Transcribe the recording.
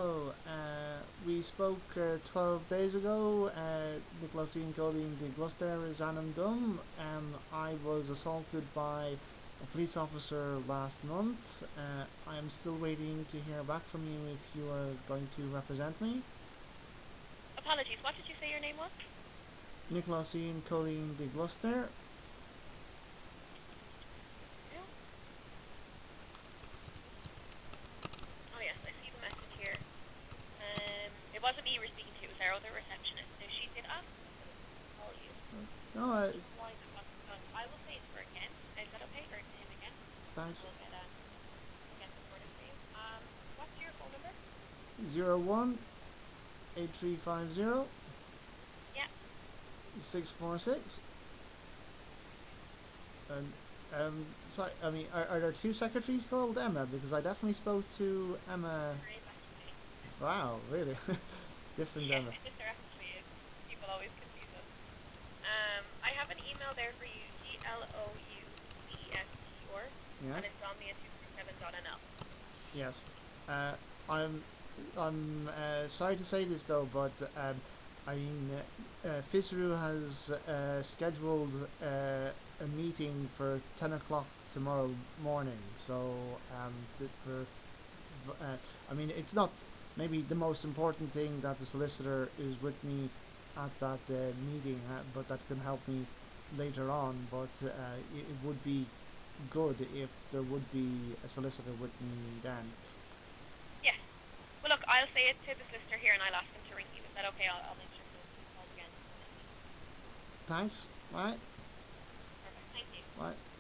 Hello. We spoke 12 days ago. Nicholas Ian Colleen de Gloucester is Anam Dum. I was assaulted by a police officer last month. I am still waiting to hear back from you if you are going to represent me. Apologies, what did you say your name was? Nicholas Ian Colleen de Gloucester. Yeah. Oh yes, I see the message here. It wasn't me you were speaking to, it was our other receptionist. Now she did ask someone to call you. No, Just why that wasn't done. I will say it to her again. Is that okay? Or to him again? thanks. We'll get this sorted for you. What's your phone number? 01 8350 Yeah. 646. And so I mean, are there two secretaries called Emma? Because I definitely spoke to Emma. There is actually. Wow, really? Different Yeah, Emma. there actually is. People always confuse us. I have an email there for you, GLOUCESTER, and Yes, it's omnia237.nl. yes. Uh, I'm sorry to say this though, but I mean, Fisru has scheduled a meeting for 10 o'clock tomorrow morning. So for I mean, it's not maybe the most important thing that the solicitor is with me at that meeting, but that can help me later on. But it would be good if there would be a solicitor with me then. Yes. Well, look, I'll say it to the sister here, and I'll ask him to ring you. Is that okay? I'll make sure to call again when I see him. Thanks. Right. Perfect. Thank you. Right.